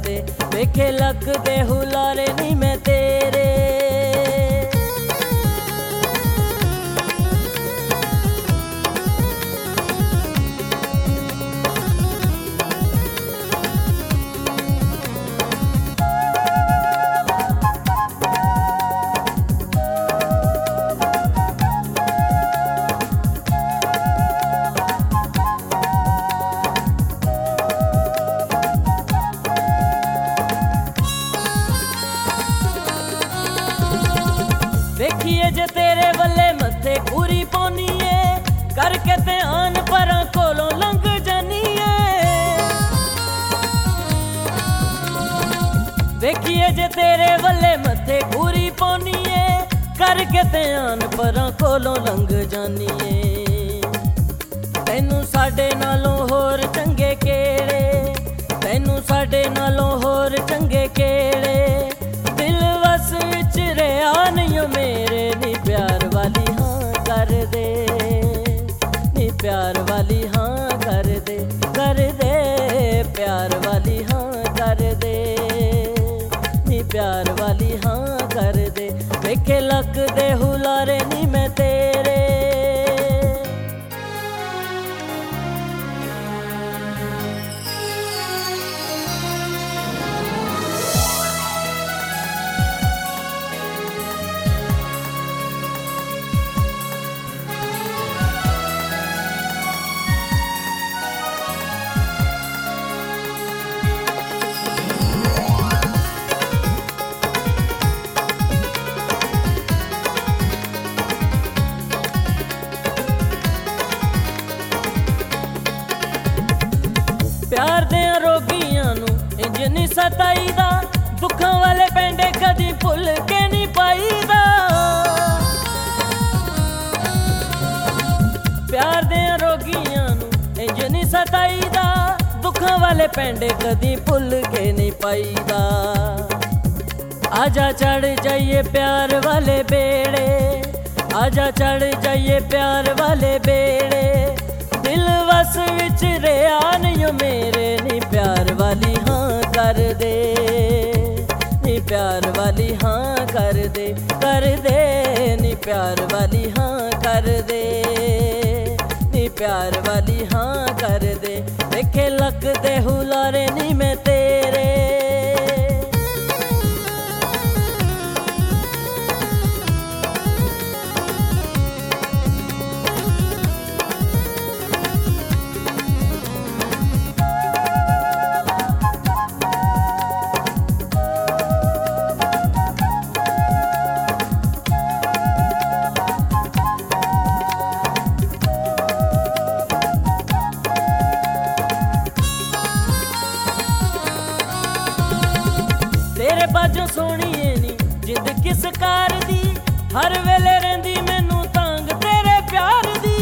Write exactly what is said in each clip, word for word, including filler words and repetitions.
दे, वेखे लगदे हुलारे नी मैं तेरे। वेखिए जे तेरे वल्ले मथे पूरी पौनी है, करके ध्यान परां कोलों लंघ जानी है। वेखिए जे तेरे वल्ले मथे पूरी पौनी है, करके ध्यान परां कोलों लंघ जानी है। तैनू साडे नालों होर चंगे केड़े, तैनू साडे नालों होर चंगे केड़े, दिल वस विच रहा नहीं मेरे, नी प्यार वाली हाँ कर दे, नी प्यार वाली हाँ कर दे, कर दे प्यार वाली हाँ कर दे, नी प्यार वाली हाँ कर दे, वेखे लगदे हुलारे नी मैं तेरे। प्यार दे रोगियां नू इंज नहीं सताईदा, दुखां वाले पेंडे कदी भुल के नहीं पाईदा। प्यार दे रोगियां नू इंज नहीं सताईदा, दुखां वाले पेंडे कदी भुल के नहीं पाईदा। आजा चढ़ जाइए प्यार वाले बेड़े, आजा चढ़ जाइए प्यार वाले बेड़े, दिल वस विच रहा नहीं मेरे, नी प्यार वाली हाँ कर दे, नी प्यार वाली हाँ कर दे, कर दे नी प्यार वाली हाँ कर दे, नी प्यार वाली हाँ कर दे, वेखे लगदे हुलारे नी मैं तेरे। तेरे बाजों सोहणीए नी जिंद किस कार दी, हर वेले रहिंदी मैनू तांग तेरे प्यार दी।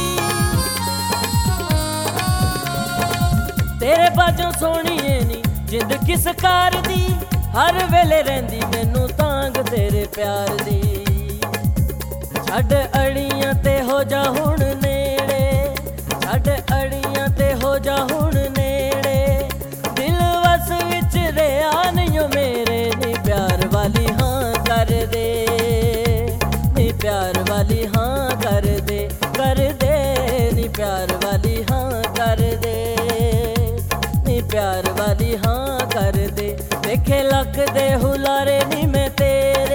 तेरे बाजों सोहणीए नी जिंद किस कार दी, हर वेले रहिंदी मैनू तांग तेरे प्यार दी। छड्ड अड़ियां ते हो जा हुण नेड़े, छड्ड अड़ियां ते हो जा हुण नेड़े, दिल वस विच रहा नहीं मेरे, नी प्यार वाली हाँ कर दे, नी प्यार वाली हाँ कर दे, कर दे नी प्यार वाली हाँ कर दे, नी प्यार वाली हाँ कर दे, वेखे लगदे हुलारे नी मैं तेरे।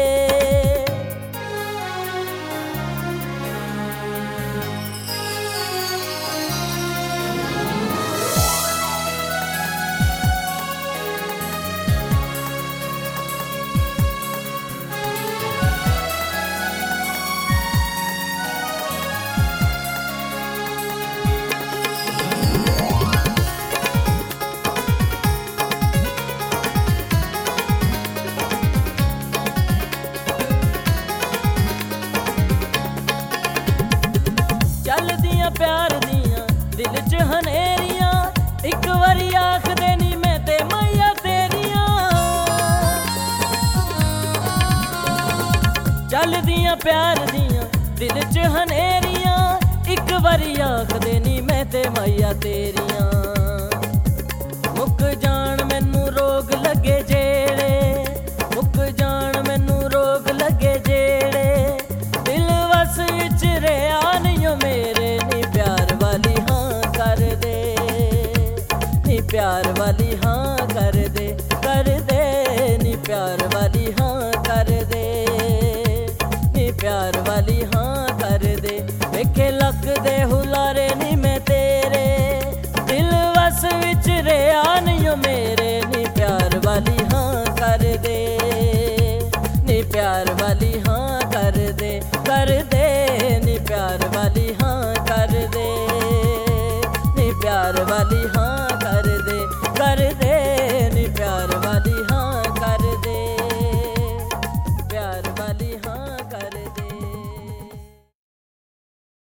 प्यार दियां दिल च हनेरियां, एक वारी आख देनी मैं ते मैया तेरियां। चल दियां प्यार दियां दिल च हनेरियां, एक वारी आख देनी मैं ते मैया तेरियां। मुक जान मैनू प्यार वाली हाँ कर दे, कर दे नी प्यार वाली हाँ कर दे, नी प्यार वाली हाँ कर दे। वेखे लक दे हुलारे नी मैं तेरे, दिल वस विच रेहा नहीं ओ मेरे, नी प्यार वाली हाँ कर दे, नी प्यार वाली हाँ